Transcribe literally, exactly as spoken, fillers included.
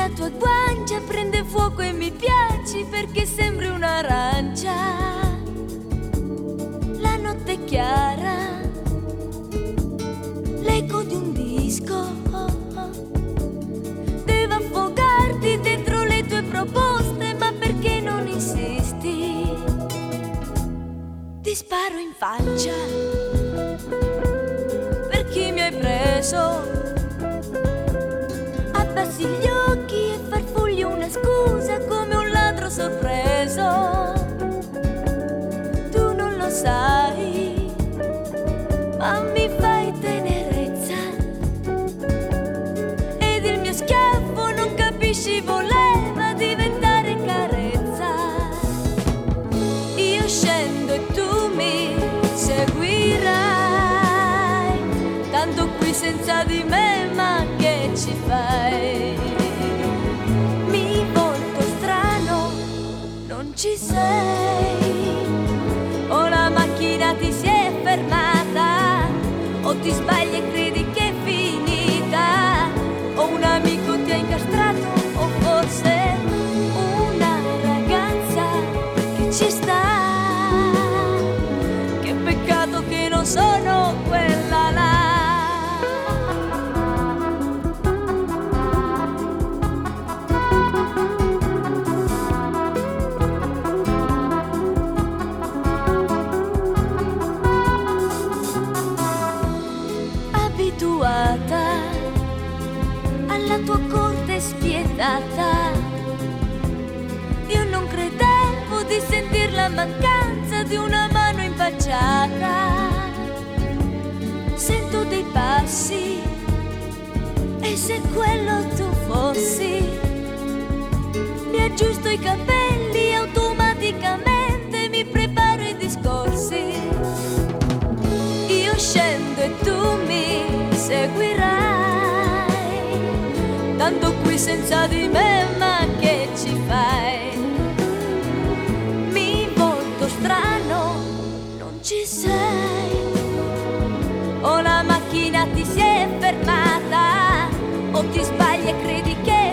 la tua guancia prende fuoco e mi piaci perché sembri un'arancia. La notte è chiara, l'eco di un disco deve affogarti dentro le tue proposte, ma perché non insisti? Ti sparo in faccia per chi mi hai preso. Abbassi gli occhi e farfugli una scusa come un ladro sorpreso. Tu non lo sai, ma mi fai tenerezza ed il mio schiaffo non capisci voleva diventare carezza. Io scendo e tu mi seguirai, tanto qui senza di me, ma che ci fai? Mi volto strano, non ci sei. O la macchina ti si è fermata, o ti sbagli e credi che è finita, o un amico ti ha incastrato, o forse una ragazza che ci sta. Che peccato che non sono quella là. Abituata alla tua corte spietata, io non credevo di sentir la mancanza di una mano impacciata. Sento dei passi e se quello tu fossi, mi aggiusto i capelli automaticamente, mi preparo i discorsi. Io scendo e tu mi seguirai, tanto qui senza di me, ma che ci fai? Mi volto strano, non ci sei. O la macchina ti si è fermata, o ti sbagli e credi che